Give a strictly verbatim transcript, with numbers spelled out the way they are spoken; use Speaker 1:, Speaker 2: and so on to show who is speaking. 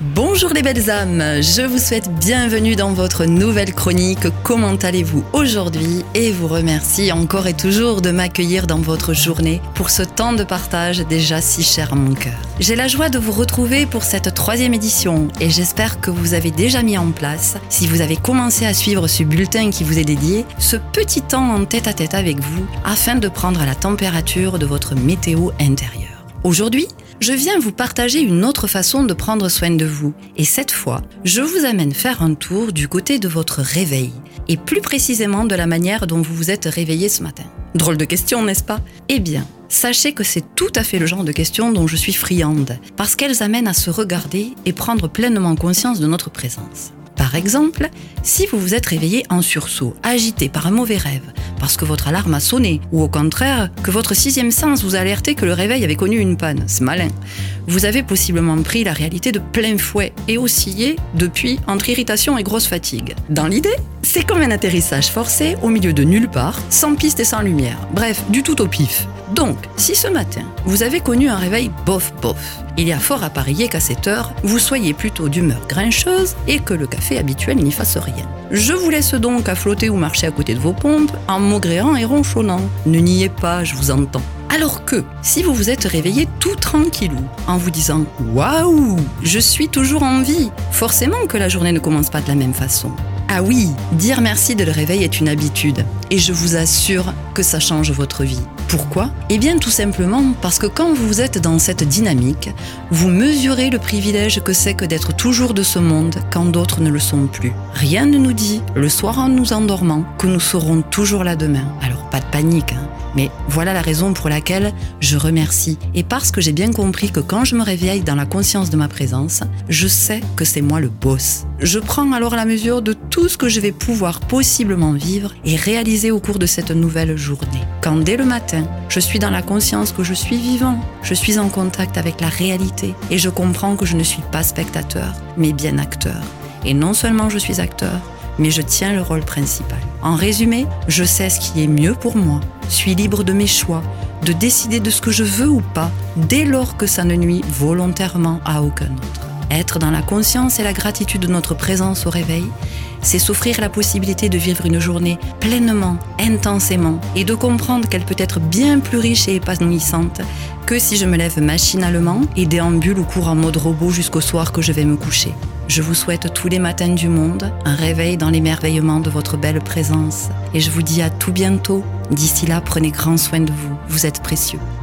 Speaker 1: Bonjour les belles âmes, je vous souhaite bienvenue dans votre nouvelle chronique. Comment allez-vous aujourd'hui? Et vous remercie encore et toujours de m'accueillir dans votre journée pour ce temps de partage déjà si cher à mon cœur. J'ai la joie de vous retrouver pour cette troisième édition et j'espère que vous avez déjà mis en place, si vous avez commencé à suivre ce bulletin qui vous est dédié, ce petit temps en tête-à-tête avec vous afin de prendre la température de votre météo intérieure. Aujourd'hui, je viens vous partager une autre façon de prendre soin de vous. Et cette fois, je vous amène faire un tour du côté de votre réveil. Et plus précisément de la manière dont vous vous êtes réveillé ce matin. Drôle de question, n'est-ce pas? Eh bien, sachez que c'est tout à fait le genre de questions dont je suis friande. Parce qu'elles amènent à se regarder et prendre pleinement conscience de notre présence. Par exemple, si vous vous êtes réveillé en sursaut, agité par un mauvais rêve, parce que votre alarme a sonné, ou au contraire, que votre sixième sens vous a alerté que le réveil avait connu une panne, c'est malin. Vous avez possiblement pris la réalité de plein fouet et oscillé depuis entre irritation et grosse fatigue. Dans l'idée, c'est comme un atterrissage forcé au milieu de nulle part, sans piste et sans lumière. Bref, du tout au pif. Donc, si ce matin, vous avez connu un réveil bof-bof, il y a fort à parier qu'à cette heure, vous soyez plutôt d'humeur grincheuse et que le café habituel n'y fasse rien. Je vous laisse donc à flotter ou marcher à côté de vos pompes en maugréant et ronchonnant. Ne niez pas, je vous entends. Alors que, si vous vous êtes réveillé tout tranquillou, en vous disant « Waouh, je suis toujours en vie », forcément que la journée ne commence pas de la même façon. Ah oui, dire merci de le réveil est une habitude, et je vous assure que ça change votre vie. Pourquoi? Eh bien tout simplement parce que quand vous êtes dans cette dynamique, vous mesurez le privilège que c'est que d'être toujours de ce monde quand d'autres ne le sont plus. Rien ne nous dit, le soir en nous endormant, que nous serons toujours là demain. Alors pas de panique, hein. Mais voilà la raison pour laquelle je remercie. Et parce que j'ai bien compris que quand je me réveille dans la conscience de ma présence, je sais que c'est moi le boss. Je prends alors la mesure de tout ce que je vais pouvoir possiblement vivre et réaliser au cours de cette nouvelle journée. Quand dès le matin, je suis dans la conscience que je suis vivant, je suis en contact avec la réalité et je comprends que je ne suis pas spectateur, mais bien acteur. Et non seulement je suis acteur, mais je tiens le rôle principal. En résumé, je sais ce qui est mieux pour moi, suis libre de mes choix, de décider de ce que je veux ou pas, dès lors que ça ne nuit volontairement à aucun autre. Être dans la conscience et la gratitude de notre présence au réveil, c'est s'offrir la possibilité de vivre une journée pleinement, intensément, et de comprendre qu'elle peut être bien plus riche et épanouissante que si je me lève machinalement et déambule ou cours en mode robot jusqu'au soir que je vais me coucher. Je vous souhaite tous les matins du monde un réveil dans l'émerveillement de votre belle présence. Et je vous dis à tout bientôt. D'ici là, prenez grand soin de vous. Vous êtes précieux.